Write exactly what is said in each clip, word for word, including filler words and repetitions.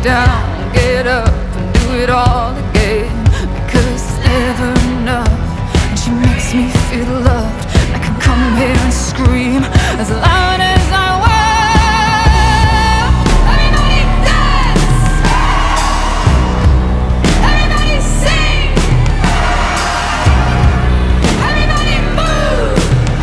down, get up and do it all again. Because it's never enough, and she makes me feel loved. I can come here and scream as loud as I want. Everybody dance! Everybody sing! Everybody move!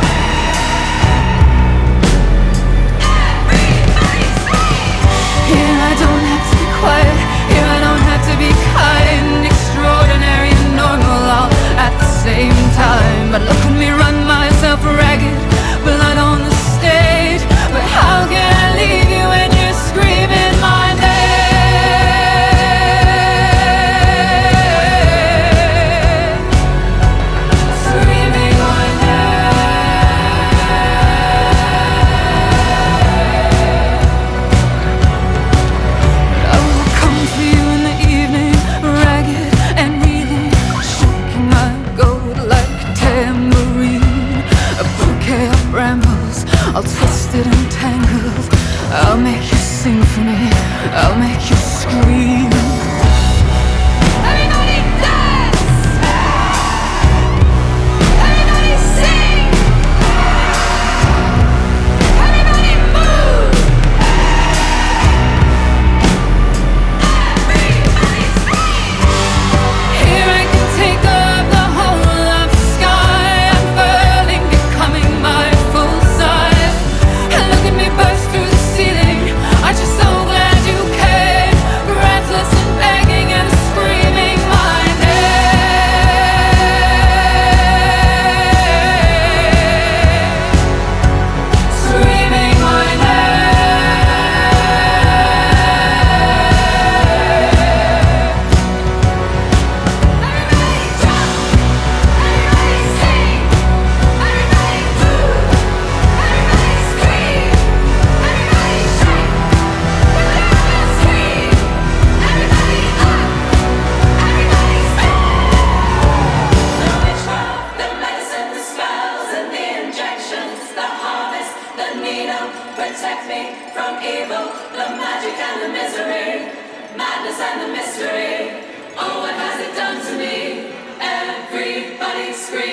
Everybody scream! Here I don't have to be quiet, here I don't have to be kind, extraordinary and normal all at the same time. But look at me run myself ragged, blood on the stage. But how can I leave you when you're screaming my name? Screaming my name. I will come to you in the evening, ragged and reeling, shaking my gold like a tambourine. A bouquet of brambles, all twisted and tangled. I'll make you sing for me, I'll make you scream. Everybody dance! Everybody sing! Everybody move! Everybody scream! Here I can take up the whole of the sky, unfurling, becoming my full size. And look at me burst through the ceiling. Aren't you so glad you came? Breathless and begging and screaming my name. Screaming my name. Everybody jump, everybody sing, everybody move, everybody scream, everybody shake, everybody scream, everybody up, everybody stand. The witchcraft, the medicine, the spells and the injections, the harvest, the needle, protect me from evil, the magic and the misery, madness and the mystery. Oh, what has it done to me? Everybody scream.